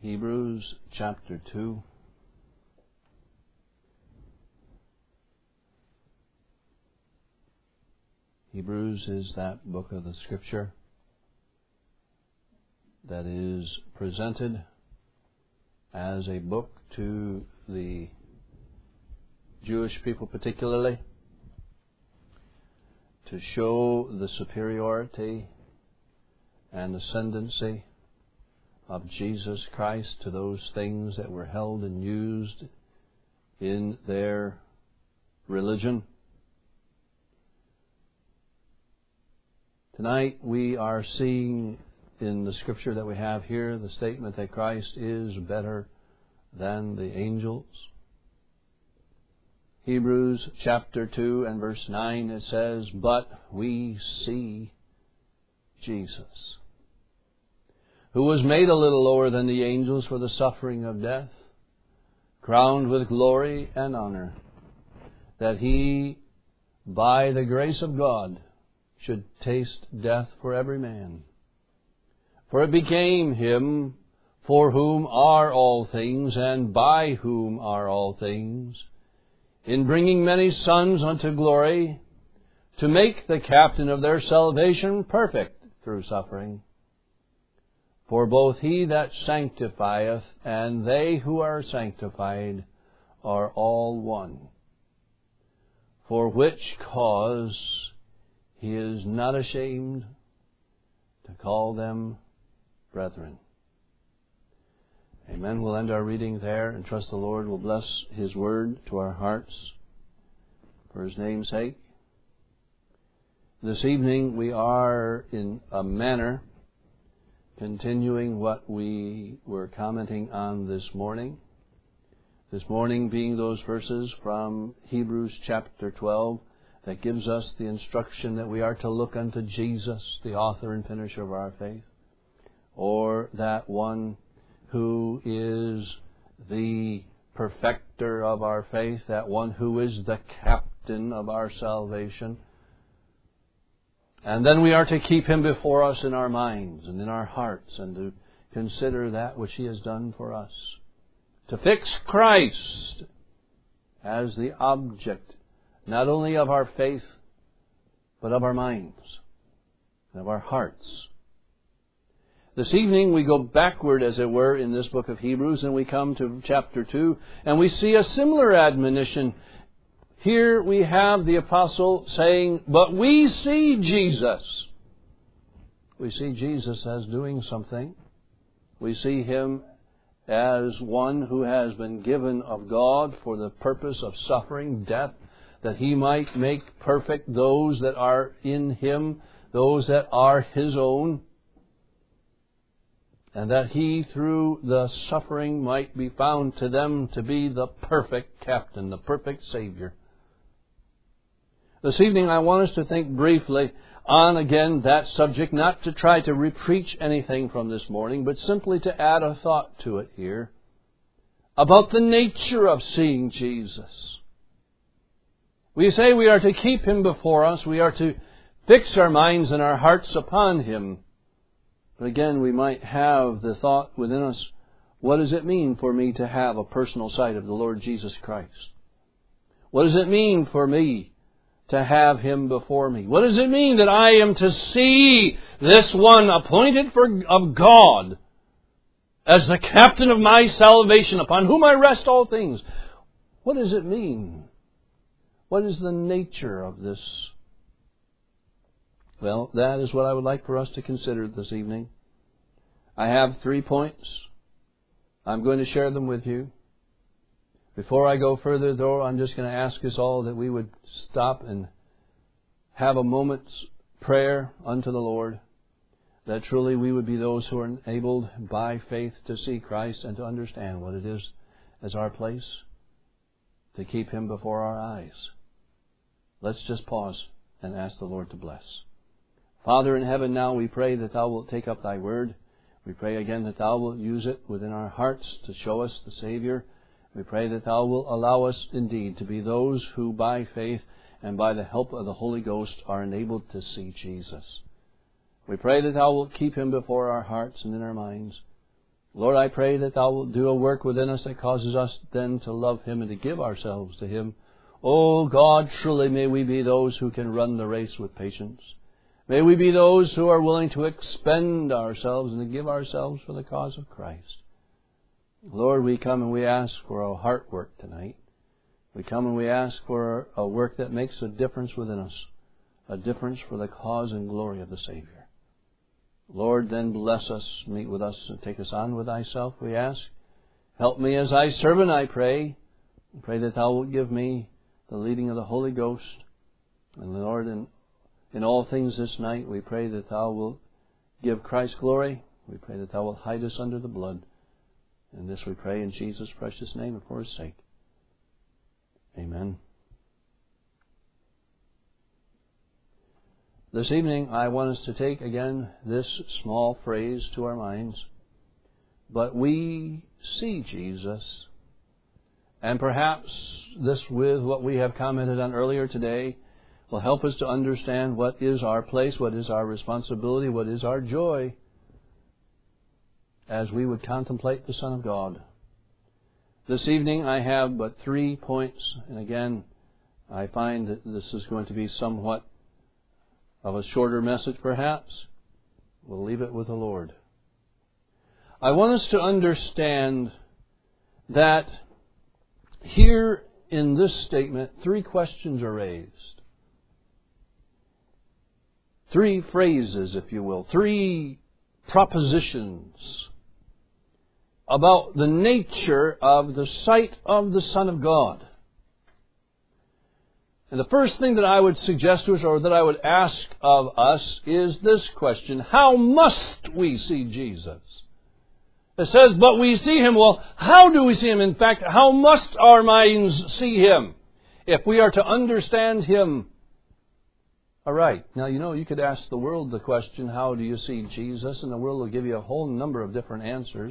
Hebrews chapter 2. Hebrews is that book of the Scripture that is presented as a book to the Jewish people particularly, to show the superiority and ascendancy of Jesus Christ to those things that were held and used in their religion. Tonight we are seeing in the Scripture that we have here the statement that Christ is better than the angels. Hebrews chapter 2 and verse 9, it says, "But we see Jesus, who was made a little lower than the angels for the suffering of death, crowned with glory and honor, that he, by the grace of God, should taste death for every man. For it became him, for whom are all things, and by whom are all things, in bringing many sons unto glory, to make the captain of their salvation perfect through suffering. For both he that sanctifieth and they who are sanctified are all one. For which cause he is not ashamed to call them brethren." Amen. We'll end our reading there and trust the Lord will bless His Word to our hearts for His name's sake. This evening we are in a manner continuing what we were commenting on this morning. This morning being those verses from Hebrews chapter 12 that gives us the instruction that we are to look unto Jesus, the author and finisher of our faith, or that one who is the perfecter of our faith, that one who is the captain of our salvation. And then we are to keep Him before us in our minds and in our hearts, and to consider that which He has done for us. To fix Christ as the object not only of our faith, but of our minds and of our hearts. This evening we go backward, as it were, in this book of Hebrews, and we come to chapter 2, and we see a similar admonition. Here we have the apostle saying, "But we see Jesus." We see Jesus as doing something. We see Him as one who has been given of God for the purpose of suffering death, that He might make perfect those that are in Him, those that are His own, and that He, through the suffering, might be found to them to be the perfect captain, the perfect Savior. This evening I want us to think briefly on, again, that subject, not to try to repreach anything from this morning, but simply to add a thought to it here about the nature of seeing Jesus. We say we are to keep Him before us. We are to fix our minds and our hearts upon Him. But again, we might have the thought within us, what does it mean for me to have a personal sight of the Lord Jesus Christ? What does it mean for me to have Him before me? What does it mean that I am to see this one appointed of God as the captain of my salvation, upon whom I rest all things? What does it mean? What is the nature of this? Well, that is what I would like for us to consider this evening. I have 3 points. I'm going to share them with you. Before I go further, though, I'm just going to ask us all that we would stop and have a moment's prayer unto the Lord, that truly we would be those who are enabled by faith to see Christ and to understand what it is as our place, to keep Him before our eyes. Let's just pause and ask the Lord to bless. Father in heaven, now we pray that Thou wilt take up Thy word. We pray again that Thou wilt use it within our hearts to show us the Savior. We pray that Thou wilt allow us indeed to be those who by faith and by the help of the Holy Ghost are enabled to see Jesus. We pray that Thou wilt keep Him before our hearts and in our minds. Lord, I pray that Thou wilt do a work within us that causes us then to love Him and to give ourselves to Him. Oh God, truly may we be those who can run the race with patience. May we be those who are willing to expend ourselves and to give ourselves for the cause of Christ. Lord, we come and we ask for a heart work tonight. We come and we ask for a work that makes a difference within us, a difference for the cause and glory of the Savior. Lord, then bless us, meet with us, and take us on with Thyself, we ask. Help me as Thy servant, I pray. I pray that Thou wilt give me the leading of the Holy Ghost. And Lord, in all things this night, we pray that Thou wilt give Christ glory. We pray that Thou wilt hide us under the blood. And this we pray in Jesus' precious name and for His sake. Amen. This evening, I want us to take again this small phrase to our minds. But we see Jesus. And perhaps this, with what we have commented on earlier today, will help us to understand what is our place, what is our responsibility, what is our joy as we would contemplate the Son of God. This evening I have but 3 points, and again, I find that this is going to be somewhat of a shorter message perhaps. We'll leave it with the Lord. I want us to understand that here in this statement, 3 questions are raised. 3 phrases, if you will. 3 propositions about the nature of the sight of the Son of God. And the first thing that I would suggest to us, or that I would ask of us, is this question: how must we see Jesus? It says, but we see Him. Well, how do we see Him? In fact, how must our minds see Him if we are to understand Him aright? Now, you could ask the world the question, how do you see Jesus? And the world will give you a whole number of different answers.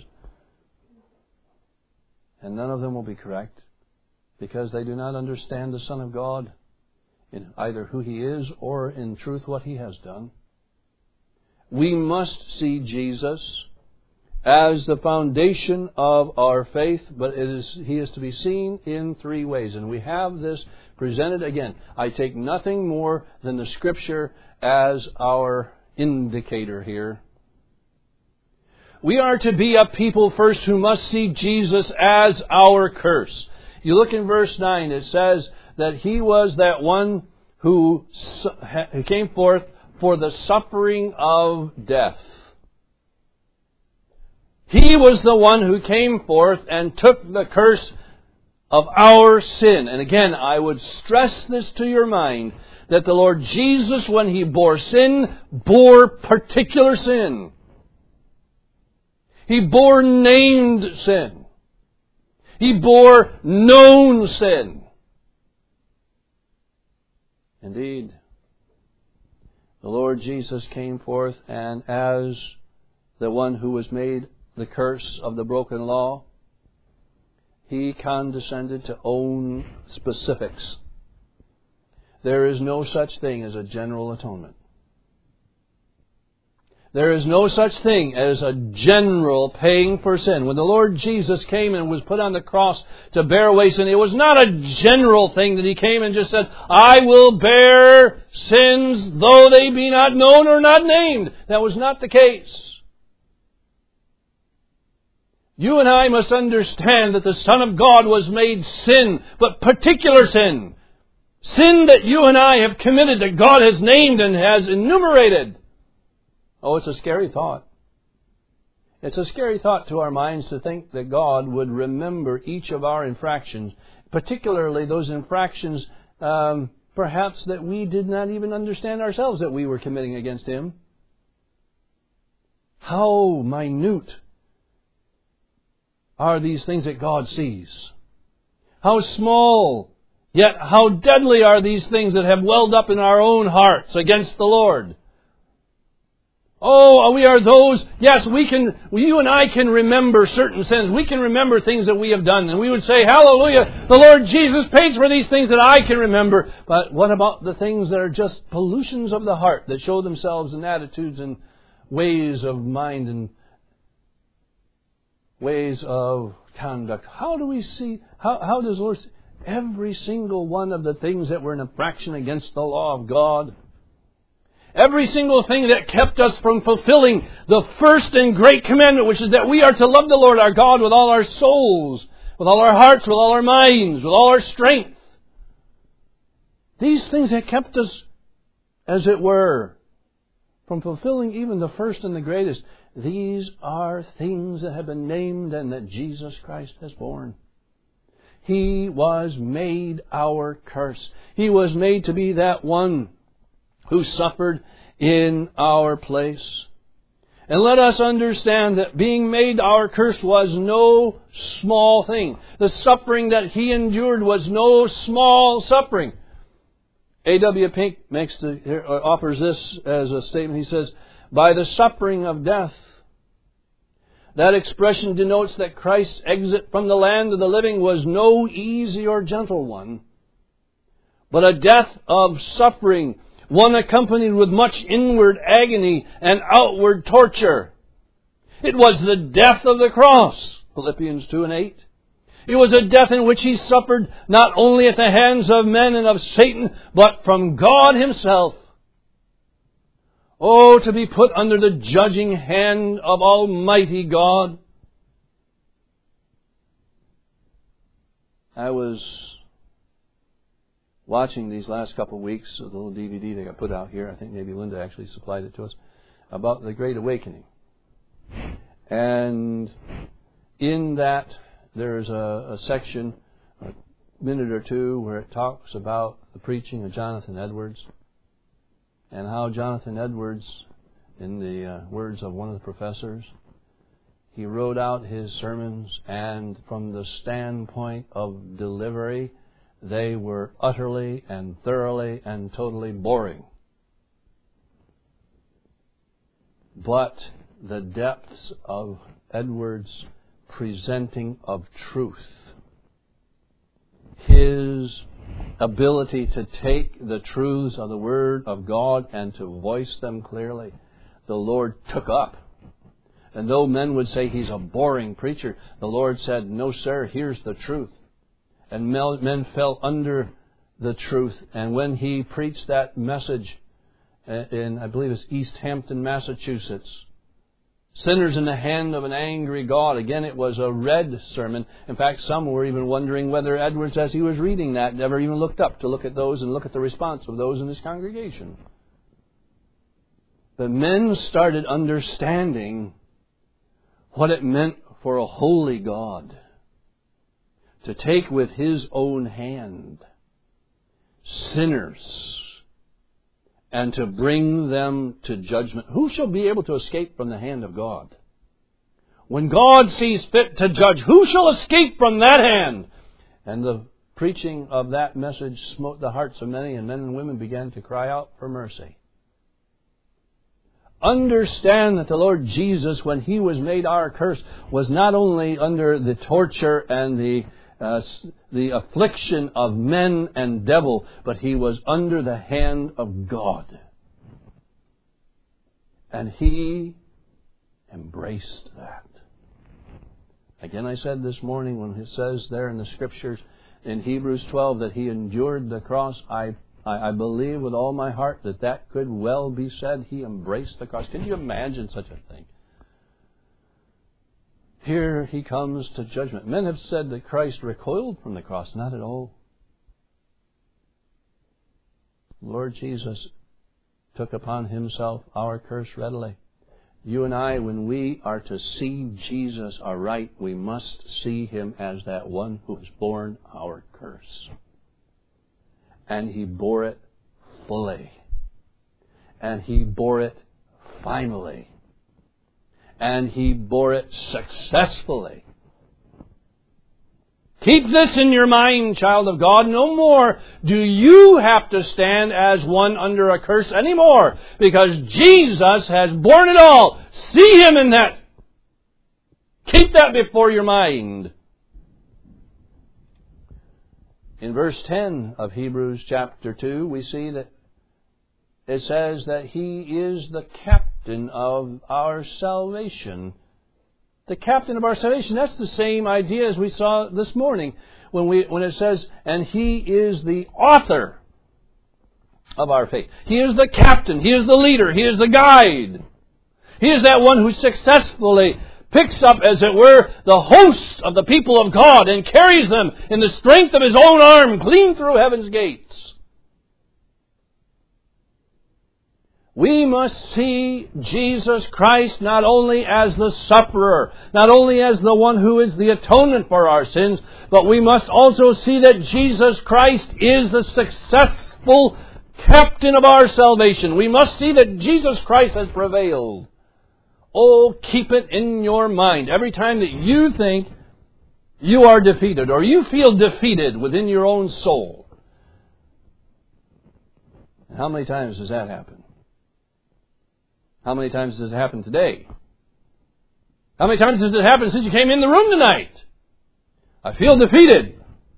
And none of them will be correct, because they do not understand the Son of God in either who He is or in truth what He has done. We must see Jesus as the foundation of our faith, but He is to be seen in 3 ways. And we have this presented again. I take nothing more than the Scripture as our indicator here. We are to be a people first who must see Jesus as our curse. You look in verse 9, it says that He was that one who came forth for the suffering of death. He was the one who came forth and took the curse of our sin. And again, I would stress this to your mind, that the Lord Jesus, when He bore sin, bore particular sin. He bore named sin. He bore known sin. Indeed, the Lord Jesus came forth, and as the one who was made the curse of the broken law, He condescended to own specifics. There is no such thing as a general atonement. There is no such thing as a general paying for sin. When the Lord Jesus came and was put on the cross to bear away sin, it was not a general thing that He came and just said, I will bear sins though they be not known or not named. That was not the case. You and I must understand that the Son of God was made sin, but particular sin. Sin that you and I have committed, that God has named and has enumerated. Oh, it's a scary thought. It's a scary thought to our minds to think that God would remember each of our infractions, particularly those infractions perhaps that we did not even understand ourselves that we were committing against Him. How minute are these things that God sees? How small, yet how deadly are these things that have welled up in our own hearts against the Lord? Oh, we are those, yes, you and I can remember certain sins. We can remember things that we have done. And we would say, hallelujah, the Lord Jesus pays for these things that I can remember. But what about the things that are just pollutions of the heart that show themselves in attitudes and ways of mind? And ways of conduct. How do we see, how does the Lord see? Every single one of the things that were an infraction against the law of God. Every single thing that kept us from fulfilling the first and great commandment, which is that we are to love the Lord our God with all our souls, with all our hearts, with all our minds, with all our strength. These things that kept us, as it were, from fulfilling even the first and the greatest. These are things that have been named and that Jesus Christ has borne. He was made our curse. He was made to be that one who suffered in our place. And let us understand that being made our curse was no small thing. The suffering that He endured was no small suffering. A.W. Pink offers this as a statement. He says, by the suffering of death. That expression denotes that Christ's exit from the land of the living was no easy or gentle one, but a death of suffering, one accompanied with much inward agony and outward torture. It was the death of the cross, Philippians 2:8. It was a death in which He suffered not only at the hands of men and of Satan, but from God Himself. Oh, to be put under the judging hand of Almighty God. I was watching these last couple of weeks, a little DVD they got put out here. I think maybe Linda actually supplied it to us, about the Great Awakening. And in that, there's a section, a minute or two, where it talks about the preaching of Jonathan Edwards. And how Jonathan Edwards, in the words of one of the professors, he wrote out his sermons, and from the standpoint of delivery, they were utterly and thoroughly and totally boring. But the depths of Edwards' presenting of truth, his ability to take the truths of the Word of God and to voice them clearly, the Lord took up. And though men would say he's a boring preacher, the Lord said, no sir, here's the truth. And men fell under the truth. And when he preached that message in, I believe it's East Hampton, Massachusetts, sinners in the hand of an angry God. Again, it was a read sermon. In fact, some were even wondering whether Edwards, as he was reading that, never even looked up to look at those and look at the response of those in his congregation. The men started understanding what it meant for a holy God to take with His own hand sinners and to bring them to judgment. Who shall be able to escape from the hand of God? When God sees fit to judge, who shall escape from that hand? And the preaching of that message smote the hearts of many, and men and women began to cry out for mercy. Understand that the Lord Jesus, when He was made our curse, was not only under the torture and the affliction of men and devil, but He was under the hand of God. And He embraced that. Again, I said this morning when it says there in the Scriptures in Hebrews 12 that He endured the cross, I believe with all my heart that could well be said. He embraced the cross. Can you imagine such a thing? Here He comes to judgment. Men have said that Christ recoiled from the cross. Not at all. Lord Jesus took upon Himself our curse readily. You and I, when we are to see Jesus aright, we must see Him as that one who has borne our curse. And He bore it fully. And He bore it finally. And He bore it successfully. Keep this in your mind, child of God. No more do you have to stand as one under a curse anymore, because Jesus has borne it all. See Him in that. Keep that before your mind. In verse 10 of Hebrews chapter 2, we see that it says that He is the captain of our salvation. The captain of our salvation. That's the same idea as we saw this morning when it says, and He is the author of our faith. He is the captain. He is the leader. He is the guide. He is that one who successfully picks up, as it were, the host of the people of God and carries them in the strength of His own arm clean through heaven's gates. We must see Jesus Christ not only as the sufferer, not only as the one who is the atonement for our sins, but we must also see that Jesus Christ is the successful captain of our salvation. We must see that Jesus Christ has prevailed. Oh, keep it in your mind. Every time that you think you are defeated, or you feel defeated within your own soul. How many times does that happen? How many times does it happen today? How many times does it happen since you came in the room tonight? I feel defeated.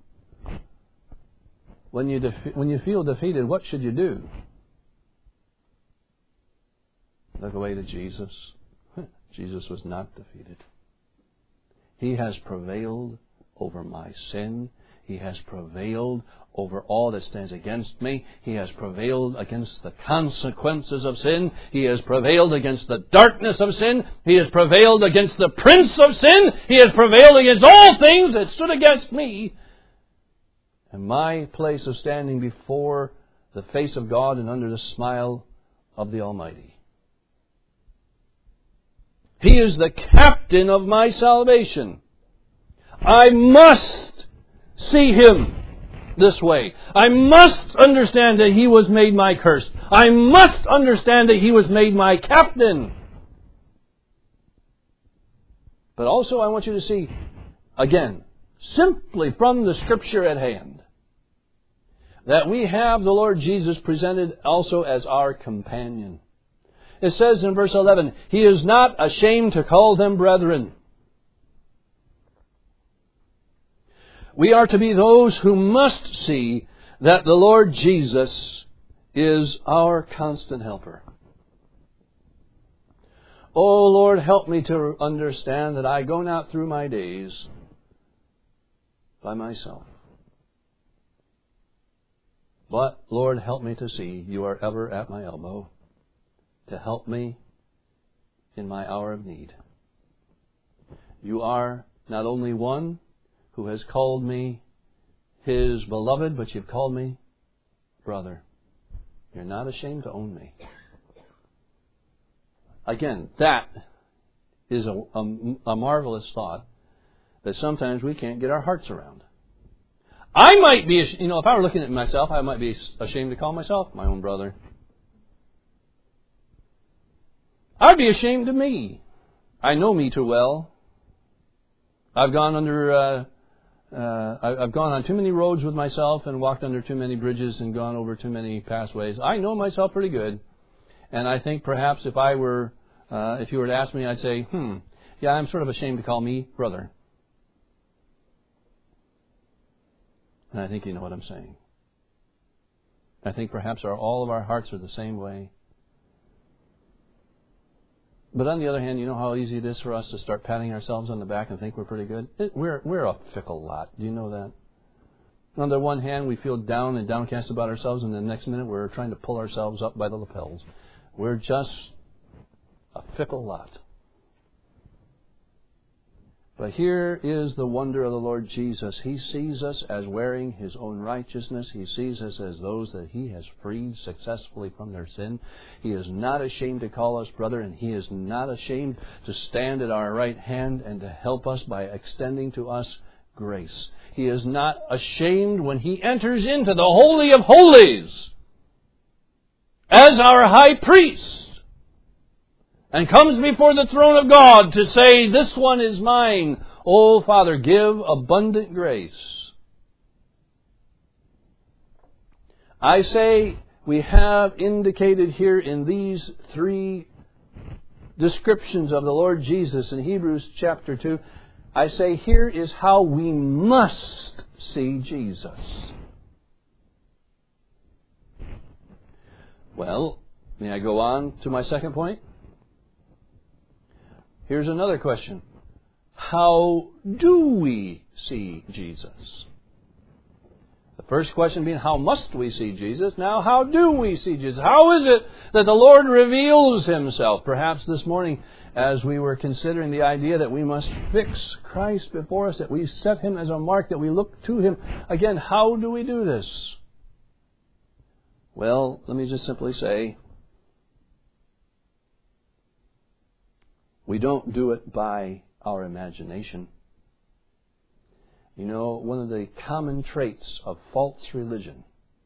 When you feel defeated, what should you do? Look away to Jesus. Jesus was not defeated. He has prevailed over my sin. He has prevailed over all that stands against me. He has prevailed against the consequences of sin. He has prevailed against the darkness of sin. He has prevailed against the prince of sin. He has prevailed against all things that stood against me. And my place of standing before the face of God and under the smile of the Almighty. He is the captain of my salvation. I must see Him this way. I must understand that He was made my curse. I must understand that He was made my captain. But also I want you to see, again, simply from the Scripture at hand, that we have the Lord Jesus presented also as our companion. It says in verse 11, He is not ashamed to call them brethren. We are to be those who must see that the Lord Jesus is our constant helper. Oh, Lord, help me to understand that I go not through my days by myself. But, Lord, help me to see You are ever at my elbow to help me in my hour of need. You are not only one who has called me His beloved, but You've called me brother. You're not ashamed to own me. Again, that is a marvelous thought that sometimes we can't get our hearts around. I might be, if I were looking at myself, I might be ashamed to call myself my own brother. I'd be ashamed of me. I know me too well. I've gone on too many roads with myself and walked under too many bridges and gone over too many pathways. I know myself pretty good. And I think perhaps if you were to ask me, I'd say, yeah, I'm sort of ashamed to call me brother. And I think you know what I'm saying. I think perhaps all of our hearts are the same way. But on the other hand, you know how easy it is for us to start patting ourselves on the back and think we're pretty good? We're a fickle lot. Do you know that? On the one hand, we feel down and downcast about ourselves, and the next minute we're trying to pull ourselves up by the lapels. We're just a fickle lot. But here is the wonder of the Lord Jesus. He sees us as wearing His own righteousness. He sees us as those that He has freed successfully from their sin. He is not ashamed to call us brother, and He is not ashamed to stand at our right hand and to help us by extending to us grace. He is not ashamed when He enters into the Holy of Holies as our high priest and comes before the throne of God to say, this one is mine. Oh, Father, give abundant grace. I say we have indicated here in these three descriptions of the Lord Jesus in Hebrews chapter 2, I say here is how we must see Jesus. Well, may I go on to my second point? Here's another question. how do we see Jesus? The first question being, how must we see Jesus? Now, how do we see Jesus? How is it that the Lord reveals Himself? Perhaps this morning, as we were considering the idea that we must fix Christ before us, that we set Him as a mark, that we look to Him. Again, how do we do this? Well, let me just simply say, we don't do it by our imagination. You know, one of the common traits of false religion,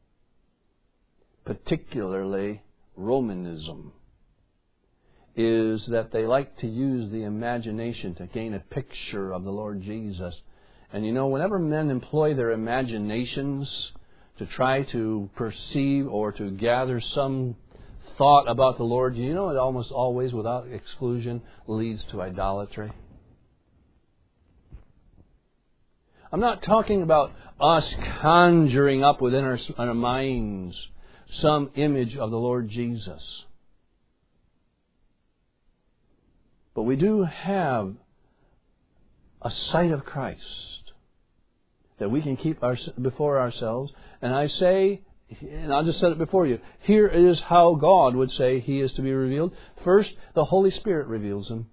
particularly Romanism, is that they like to use the imagination to gain a picture of the Lord Jesus. And you know, whenever men employ their imaginations to try to perceive or to gather some thought about the Lord, you know, it almost always, without exclusion, leads to idolatry. I'm not talking about us conjuring up within our minds some image of the Lord Jesus. But we do have a sight of Christ that we can keep before ourselves. And I say, and I'll just set it before you, here is how God would say He is to be revealed. First, the Holy Spirit reveals Him.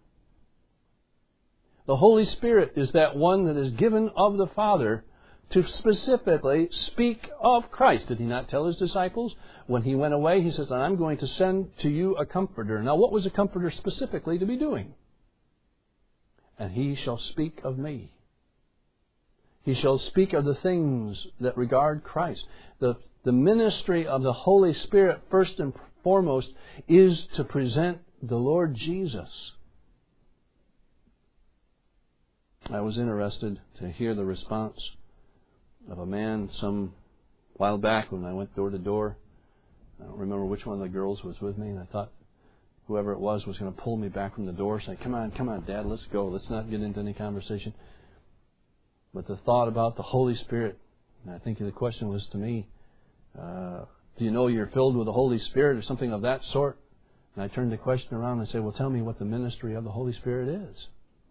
The Holy Spirit is that one that is given of the Father to specifically speak of Christ. Did He not tell His disciples when He went away? He says, I'm going to send to you a Comforter. Now, what was a Comforter specifically to be doing? And He shall speak of me. He shall speak of the things that regard Christ. The ministry of the Holy Spirit, first and foremost, is to present the Lord Jesus. I was interested to hear the response of a man some while back when I went door to door. I don't remember which one of the girls was with me, and I thought whoever it was going to pull me back from the door, saying, come on, Dad, let's go. Let's not get into any conversation. But the thought about the Holy Spirit, and I think the question was to me, do you know you're filled with the Holy Spirit or something of that sort? And I turned the question around and said, well, tell me what the ministry of the Holy Spirit is.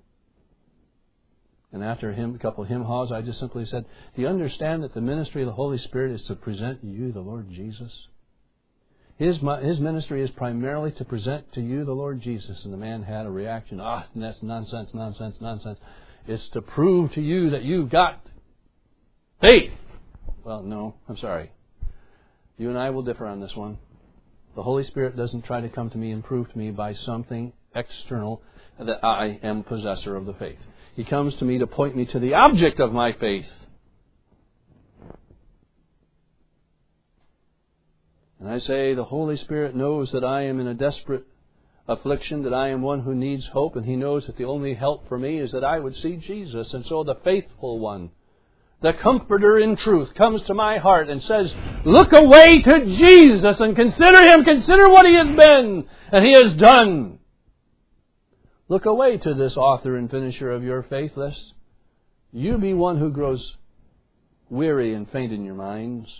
And after a couple of hymn halls, I just simply said, do you understand that the ministry of the Holy Spirit is to present you the Lord Jesus? His ministry is primarily to present to you the Lord Jesus. And the man had a reaction, that's nonsense. It's to prove to you that you've got faith. Well, no, I'm sorry. You and I will differ on this one. The Holy Spirit doesn't try to come to me and prove to me by something external that I am possessor of the faith. He comes to me to point me to the object of my faith. And I say the Holy Spirit knows that I am in a desperate affliction, that I am one who needs hope, and He knows that the only help for me is that I would see Jesus. And so the faithful one, the Comforter in truth, comes to my heart and says, look away to Jesus and consider Him, consider what He has been and He has done. Look away to this author and finisher of your faith, lest you be one who grows weary and faint in your minds.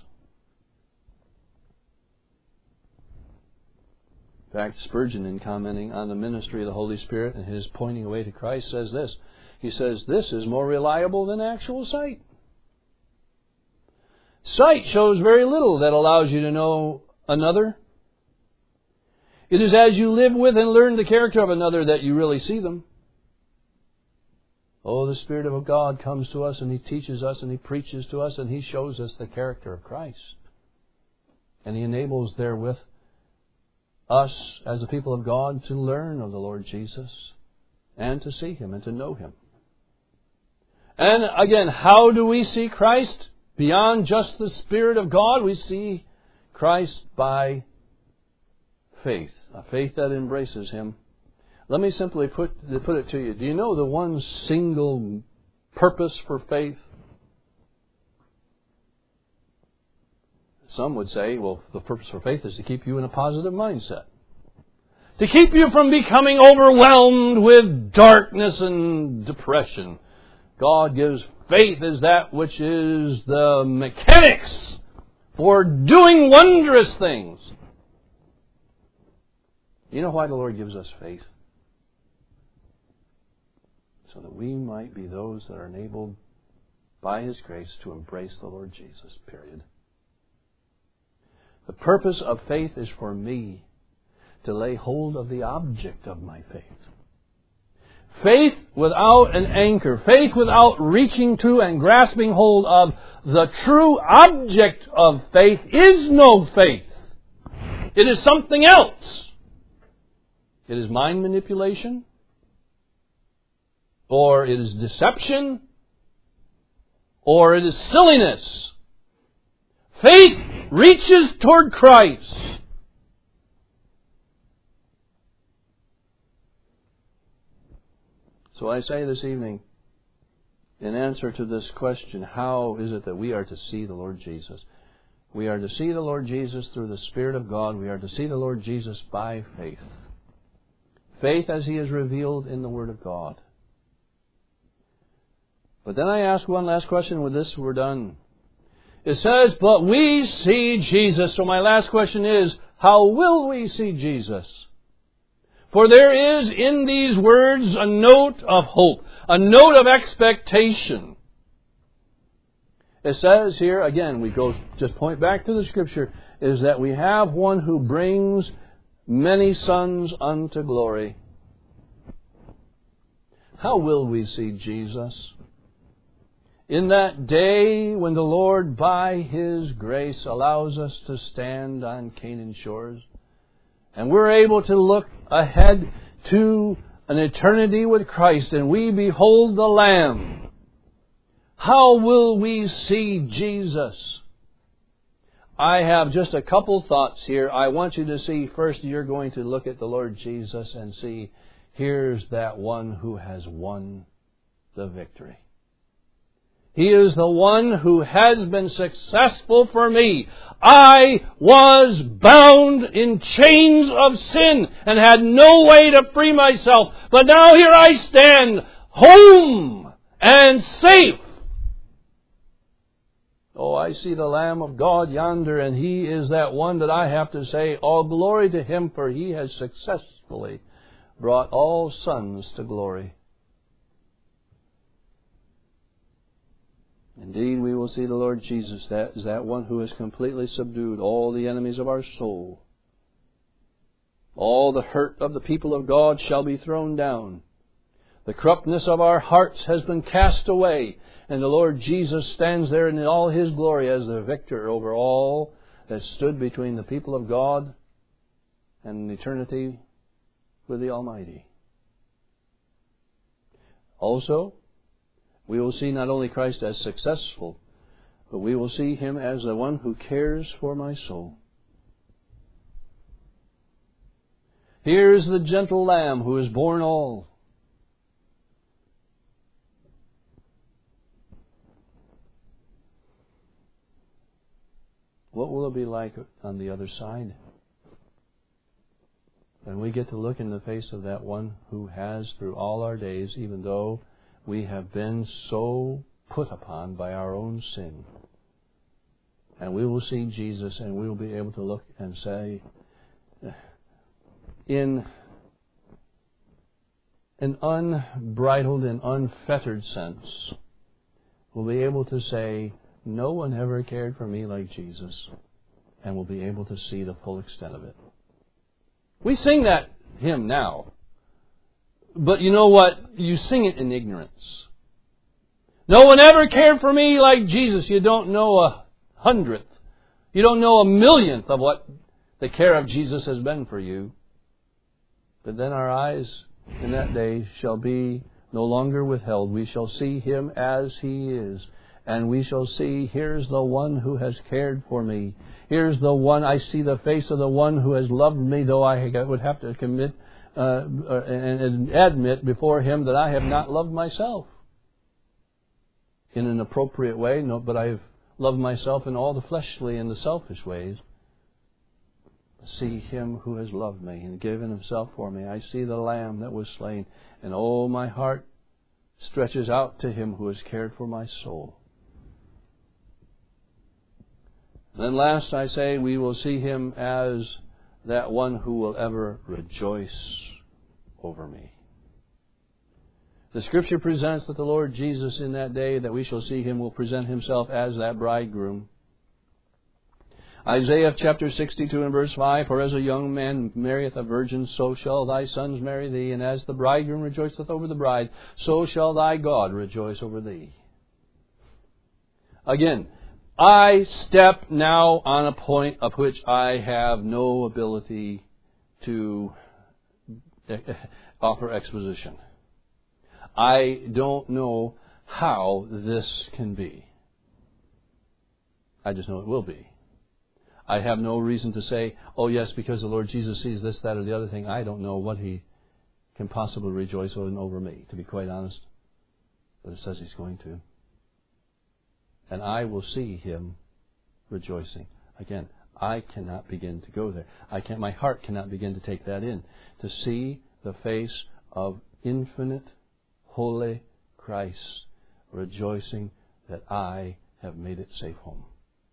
In fact, Spurgeon, in commenting on the ministry of the Holy Spirit and his pointing away to Christ, says this. He says, this is more reliable than actual sight. Sight shows very little that allows you to know another. It is as you live with and learn the character of another that you really see them. Oh, the Spirit of God comes to us and He teaches us and He preaches to us and He shows us the character of Christ. And He enables therewith us as the people of God to learn of the Lord Jesus and to see Him and to know Him. And again, how do we see Christ? Beyond just the Spirit of God, we see Christ by faith, a faith that embraces Him. Let me simply put it to you. Do you know the one single purpose for faith? Some would say, well, the purpose for faith is to keep you in a positive mindset. To keep you from becoming overwhelmed with darkness and depression. God gives faith as that which is the mechanics for doing wondrous things. You know why the Lord gives us faith? so that we might be those that are enabled by His grace to embrace the Lord Jesus, period. The purpose of faith is for me to lay hold of the object of my faith. Faith without an anchor, faith without reaching to and grasping hold of the true object of faith is no faith. It is something else. It is mind manipulation, or it is deception, or it is silliness. Faith reaches toward Christ. So I say this evening, in answer to this question, how is it that we are to see the Lord Jesus? We are to see the Lord Jesus through the Spirit of God. We are to see the Lord Jesus by faith. Faith as He is revealed in the Word of God. But then I ask one last question. With this, we're done. It says, but we see Jesus. So my last question is, how will we see Jesus? For there is in these words a note of hope, a note of expectation. It says here, again, we go just point back to the Scripture, is that we have one who brings many sons unto glory. How will we see Jesus? In that day when the Lord, by His grace, allows us to stand on Canaan shores, and we're able to look ahead to an eternity with Christ, and we behold the Lamb. How will we see Jesus? I have just a couple thoughts here. I want you to see, first, you're going to look at the Lord Jesus and see, here's that one who has won the victory. He is the one who has been successful for me. I was bound in chains of sin and had no way to free myself. But now here I stand, home and safe. Oh, I see the Lamb of God yonder, and He is that one that I have to say, all glory to Him, for He has successfully brought all sons to glory. Indeed, we will see the Lord Jesus. That is that one who has completely subdued all the enemies of our soul. All the hurt of the people of God shall be thrown down. The corruptness of our hearts has been cast away. And the Lord Jesus stands there in all His glory as the victor over all that stood between the people of God and eternity with the Almighty. Also, we will see not only Christ as successful, but we will see Him as the one who cares for my soul. Here is the gentle Lamb who has borne all. What will it be like on the other side? When we get to look in the face of that one who has, through all our days, even though we have been so put upon by our own sin. And we will see Jesus, and we will be able to look and say, in an unbridled and unfettered sense, we'll be able to say, no one ever cared for me like Jesus, and we'll be able to see the full extent of it. We sing that hymn now. But you know what? You sing it in ignorance. No one ever cared for me like Jesus. You don't know 100th. You don't know 1,000,000th of what the care of Jesus has been for you. But then our eyes in that day shall be no longer withheld. We shall see Him as He is. And we shall see, here's the one who has cared for me. Here's the one, I see the face of the one who has loved me, though I would have to commit and admit before Him that I have not loved myself in an appropriate way. No, but I've loved myself in all the fleshly and the selfish ways. See Him who has loved me and given Himself for me. I see the Lamb that was slain. And oh, my heart stretches out to Him who has cared for my soul. Then last I say, we will see Him as that one who will ever rejoice over me. The Scripture presents that the Lord Jesus in that day that we shall see Him will present Himself as that bridegroom. Isaiah chapter 62 and verse 5, For as a young man marrieth a virgin, so shall thy sons marry thee, and as the bridegroom rejoiceth over the bride, so shall thy God rejoice over thee. Again, I step now on a point of which I have no ability to offer exposition. I don't know how this can be. I just know it will be. I have no reason to say, oh yes, because the Lord Jesus sees this, that, or the other thing. I don't know what He can possibly rejoice over me, to be quite honest. But it says He's going to. And I will see Him rejoicing. Again, I cannot begin to go there. My heart cannot begin to take that in. To see the face of infinite, holy Christ rejoicing that I have made it safe home.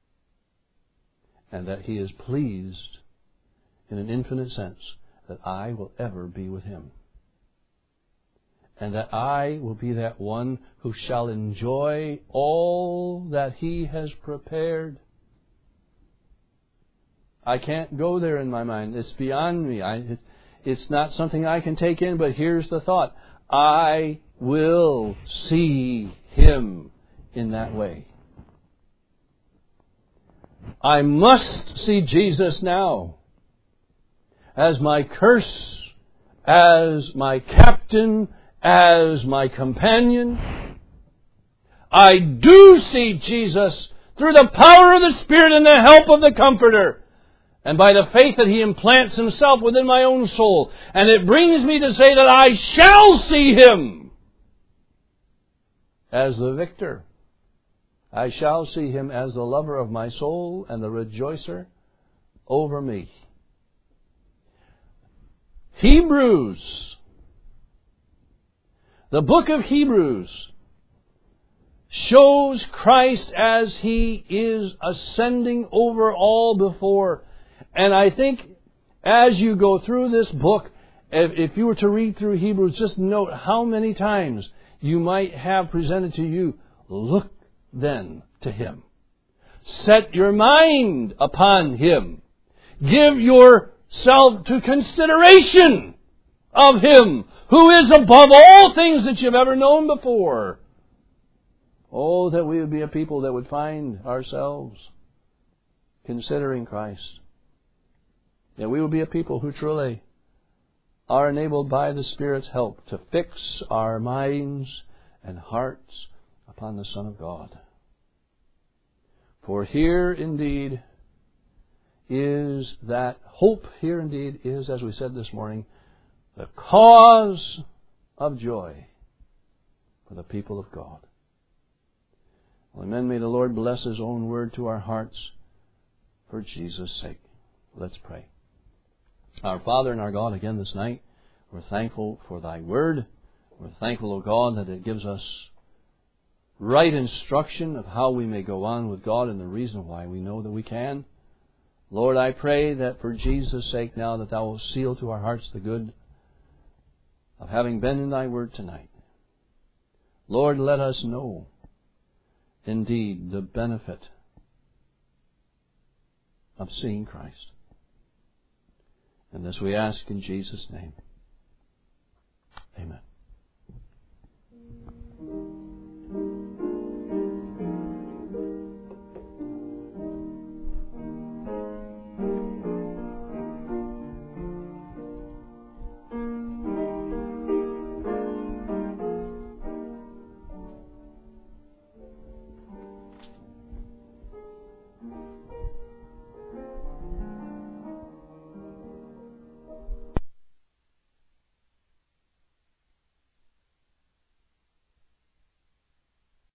And that He is pleased in an infinite sense that I will ever be with Him. And that I will be that one who shall enjoy all that He has prepared. I can't go there in my mind. It's beyond me. It's not something I can take in, but here's the thought. I will see Him in that way. I must see Jesus now as my curse, as my captain, as my companion. I do see Jesus through the power of the Spirit and the help of the Comforter, and by the faith that He implants Himself within my own soul. And it brings me to say that I shall see Him as the victor. I shall see Him as the lover of my soul and the rejoicer over me. Hebrews. The book of Hebrews shows Christ as He is ascending over all before. And I think as you go through this book, if you were to read through Hebrews, just note how many times you might have presented to you, look then to Him. Set your mind upon Him. Give yourself to consideration of Him, who is above all things that you've ever known before. Oh, that we would be a people that would find ourselves considering Christ. That we would be a people who truly are enabled by the Spirit's help to fix our minds and hearts upon the Son of God. For here indeed is that hope, here indeed is, as we said this morning, the cause of joy for the people of God. Well, amen. May the Lord bless His own word to our hearts for Jesus' sake. Let's pray. Our Father and our God, again this night, we're thankful for Thy word. We're thankful, O God, that it gives us right instruction of how we may go on with God and the reason why we know that we can. Lord, I pray that for Jesus' sake now that Thou wilt seal to our hearts the good of having been in Thy word tonight. Lord, let us know indeed the benefit of seeing Christ. And this we ask in Jesus' name. Amen.